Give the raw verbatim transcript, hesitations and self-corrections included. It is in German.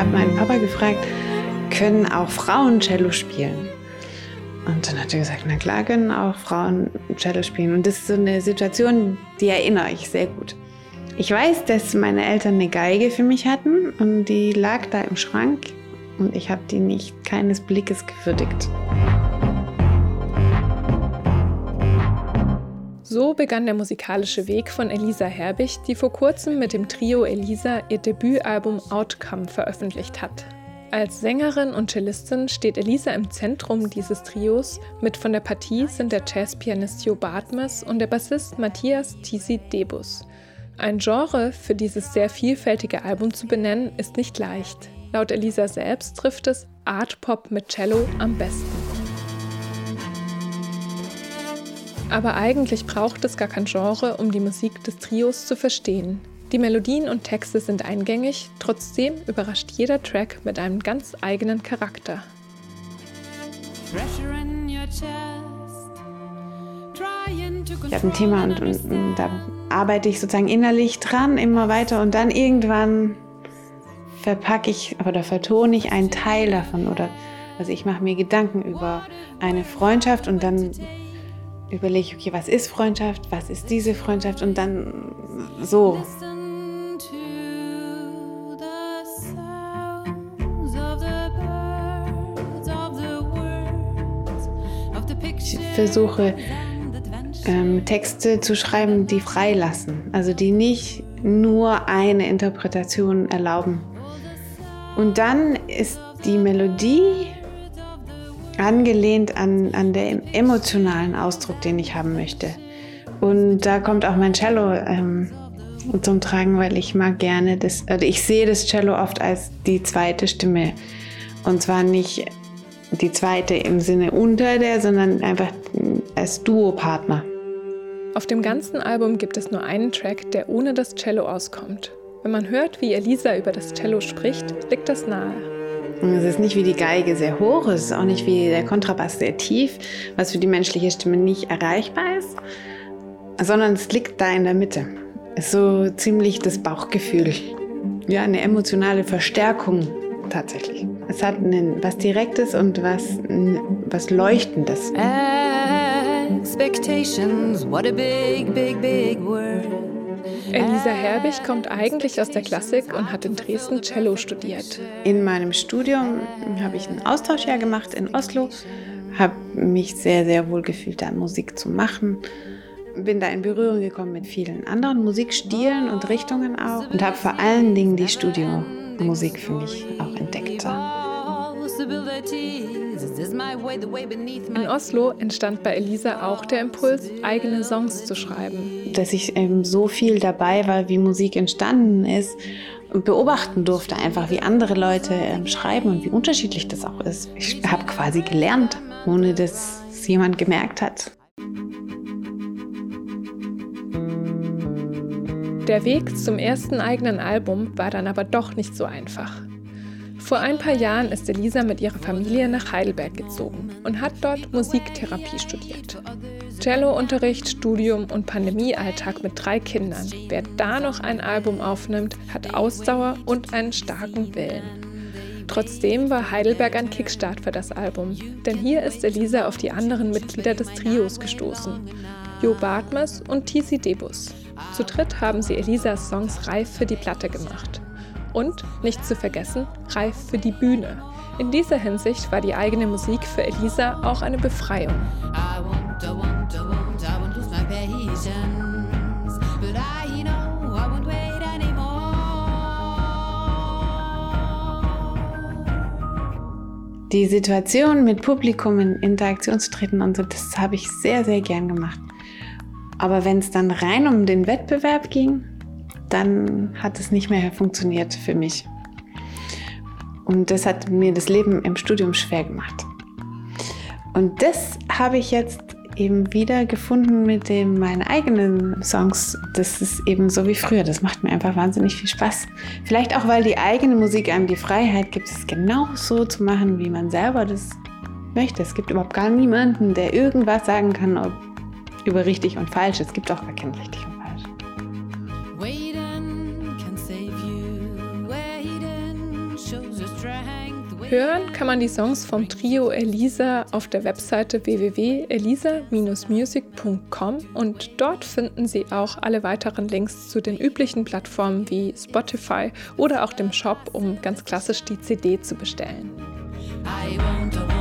habe meinen Papa gefragt, können auch Frauen Cello spielen? Und dann hat er gesagt, na klar können auch Frauen Cello spielen. Und das ist so eine Situation, die erinnere ich sehr gut. Ich weiß, dass meine Eltern eine Geige für mich hatten und die lag da im Schrank und ich habe die nicht keines Blickes gewürdigt. So begann der musikalische Weg von Elisa Herbig, die vor kurzem mit dem Trio Elisa ihr Debütalbum Outcome veröffentlicht hat. Als Sängerin und Cellistin steht Elisa im Zentrum dieses Trios. Mit von der Partie sind der Jazzpianist Jo Bartmes und der Bassist Matthias Tisi Debus. Ein Genre für dieses sehr vielfältige Album zu benennen, ist nicht leicht. Laut Elisa selbst trifft es Art Pop mit Cello am besten. Aber eigentlich braucht es gar kein Genre, um die Musik des Trios zu verstehen. Die Melodien und Texte sind eingängig, trotzdem überrascht jeder Track mit einem ganz eigenen Charakter. Ich habe ein Thema und, und, und da arbeite ich sozusagen innerlich dran, immer weiter und dann irgendwann verpacke ich oder vertone ich einen Teil davon. Oder, also ich mache mir Gedanken über eine Freundschaft und dann überlege ich, okay, was ist Freundschaft, was ist diese Freundschaft und dann so. Ich versuche ähm, Texte zu schreiben, die frei lassen, also die nicht nur eine Interpretation erlauben. Und dann ist die Melodie angelehnt an, an den emotionalen Ausdruck, den ich haben möchte. Und da kommt auch mein Cello ähm, zum Tragen, weil ich mag gerne das, also ich sehe das Cello oft als die zweite Stimme. Und zwar nicht die zweite im Sinne unter der, sondern einfach als Duopartner. Auf dem ganzen Album gibt es nur einen Track, der ohne das Cello auskommt. Wenn man hört, wie Elisa über das Cello spricht, liegt das nahe. Es ist nicht wie die Geige sehr hoch, es ist auch nicht wie der Kontrabass sehr tief, was für die menschliche Stimme nicht erreichbar ist, sondern es liegt da in der Mitte. Es ist so ziemlich das Bauchgefühl, ja, eine emotionale Verstärkung tatsächlich. Es hat einen, was Direktes und was, was Leuchtendes. Expectations, what a big, big, big word. Elisa Herbig kommt eigentlich aus der Klassik und hat in Dresden Cello studiert. In meinem Studium habe ich ein Austauschjahr gemacht in Oslo, habe mich sehr, sehr wohl gefühlt, da Musik zu machen. Bin da in Berührung gekommen mit vielen anderen Musikstilen und Richtungen auch und habe vor allen Dingen die Studiomusik für mich auch entdeckt. In Oslo entstand bei Elisa auch der Impuls, eigene Songs zu schreiben. Dass ich eben so viel dabei war, wie Musik entstanden ist und beobachten durfte einfach, wie andere Leute ähm, schreiben und wie unterschiedlich das auch ist. Ich habe quasi gelernt, ohne dass es jemand gemerkt hat. Der Weg zum ersten eigenen Album war dann aber doch nicht so einfach. Vor ein paar Jahren ist Elisa mit ihrer Familie nach Heidelberg gezogen und hat dort Musiktherapie studiert. Cellounterricht, Studium und Pandemiealltag mit drei Kindern. Wer da noch ein Album aufnimmt, hat Ausdauer und einen starken Willen. Trotzdem war Heidelberg ein Kickstart für das Album, denn hier ist Elisa auf die anderen Mitglieder des Trios gestoßen. Jo Bartmes und Tisi Debus. Zu dritt haben sie Elisas Songs reif für die Platte gemacht. Und, nicht zu vergessen, reif für die Bühne. In dieser Hinsicht war die eigene Musik für Elisa auch eine Befreiung. Die Situation mit Publikum in Interaktion zu treten und so, das habe ich sehr, sehr gern gemacht. Aber wenn es dann rein um den Wettbewerb ging, dann hat es nicht mehr funktioniert für mich. Und das hat mir das Leben im Studium schwer gemacht. Und das habe ich jetzt eben wieder gefunden mit dem, meinen eigenen Songs. Das ist eben so wie früher. Das macht mir einfach wahnsinnig viel Spaß. Vielleicht auch, weil die eigene Musik einem die Freiheit gibt, es genau so zu machen, wie man selber das möchte. Es gibt überhaupt gar niemanden, der irgendwas sagen kann ob, über richtig und falsch. Es gibt auch gar kein richtig und falsch. Hören kann man die Songs vom Trio Elisa auf der Webseite w w w punkt elisa Bindestrich music punkt com und dort finden Sie auch alle weiteren Links zu den üblichen Plattformen wie Spotify oder auch dem Shop, um ganz klassisch die C D zu bestellen. I won't